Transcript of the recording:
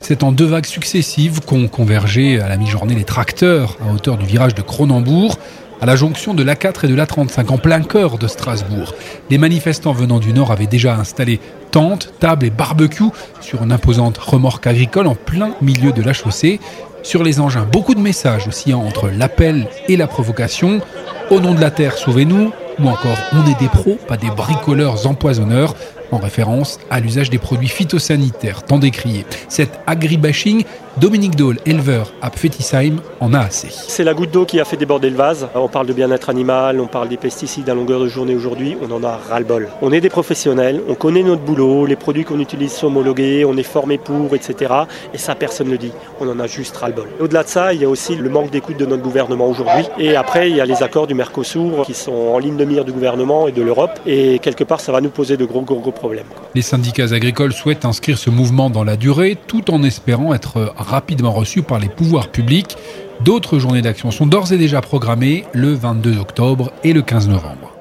C'est en 2 vagues successives qu'ont convergé à la mi-journée les tracteurs à hauteur du virage de Cronenbourg, à la jonction de l'A4 et de l'A35, en plein cœur de Strasbourg. Les manifestants venant du nord avaient déjà installé tentes, tables et barbecue sur une imposante remorque agricole en plein milieu de la chaussée. Sur les engins, beaucoup de messages oscillant entre l'appel et la provocation. Au nom de la terre, sauvez-nous. Ou encore, on est des pros, pas des bricoleurs empoisonneurs, en référence à l'usage des produits phytosanitaires tant décriés. Cet agribashing, Dominique Dole, éleveur à Pfettisheim, en a assez. C'est la goutte d'eau qui a fait déborder le vase. On parle de bien-être animal, on parle des pesticides à longueur de journée aujourd'hui, on en a ras-le-bol. On est des professionnels, on connaît notre boulot, les produits qu'on utilise sont homologués, on est formé pour, etc. Et ça, personne ne le dit. On en a juste ras-le-bol. Au-delà de ça, il y a aussi le manque d'écoute de notre gouvernement aujourd'hui. Et après, il y a les accords du Mercosur qui sont en ligne de mire du gouvernement et de l'Europe. Et quelque part, ça va nous poser de gros problèmes. Les syndicats agricoles souhaitent inscrire ce mouvement dans la durée, tout en espérant être rapidement reçus par les pouvoirs publics. D'autres journées d'action sont d'ores et déjà programmées le 22 octobre et le 15 novembre.